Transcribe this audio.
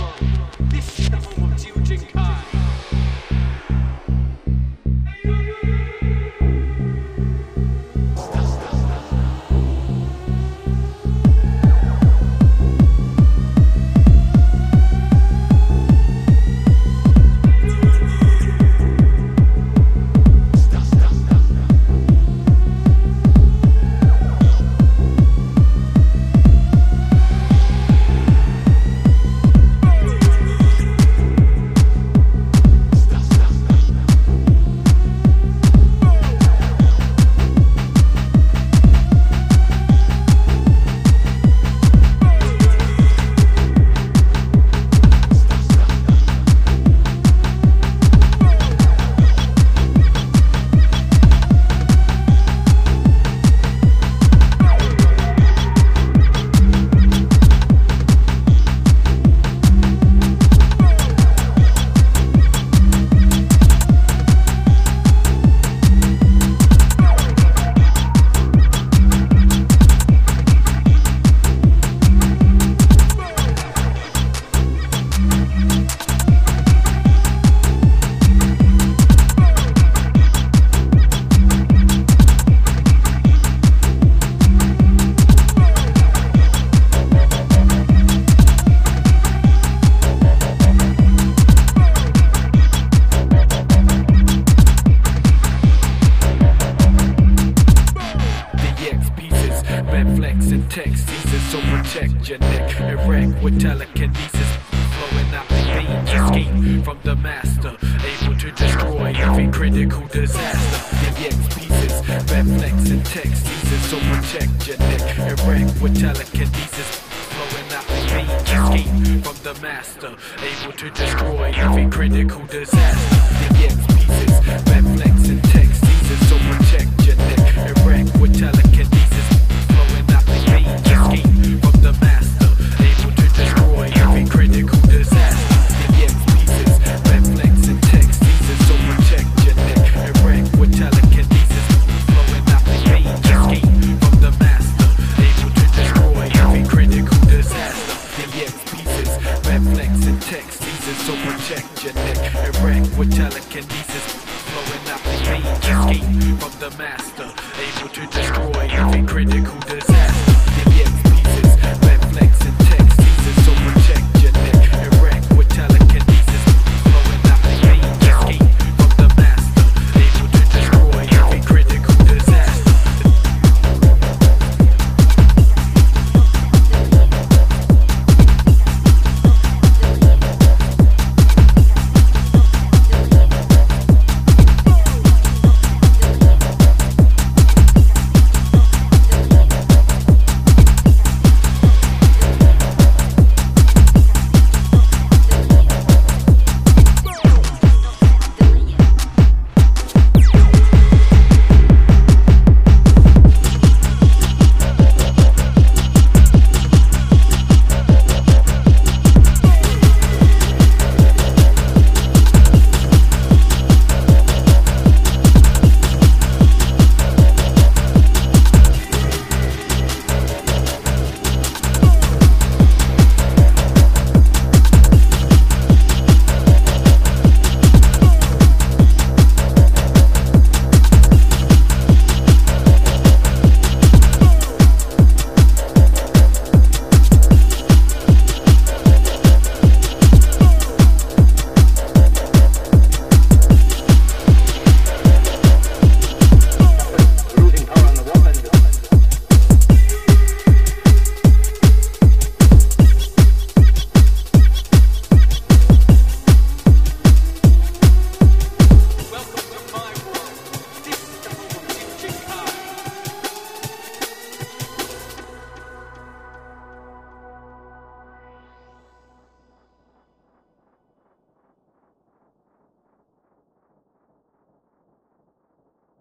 This is the home of Jiujin Kai. Flex and text season, so protect your neck. Erect with telekinesis, flowing out the veins. Escape from the master, able to destroy every critical disaster. DX pieces, reflex and text season, so protect your neck. Erect with telekinesis, flowing out the veins. Escape from the master, able to destroy every critical disaster. DX pieces, reflex and text season, so protect your neck. Erect with telekinesis, flowing out the veins. Escape from the master, able to destroy every critical disaster. DX pieces, reflex and text season, so protect your neck. Erect with telekinesis, flowing out the veins. Escape from the master, able to destroy every critical disaster. DX pieces, reflex and text season, so protect your neck. Erect with telekinesis, flowing out the veins. Escape from the master, able to destroy every critical